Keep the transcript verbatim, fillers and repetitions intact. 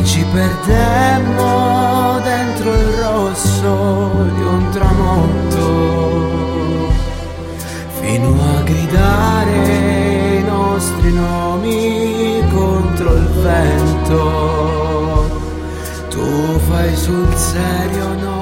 ci perdemmo dentro il rosso di un tramonto, fino a gridare i nostri nomi contro il vento. Tu fai sul serio, no?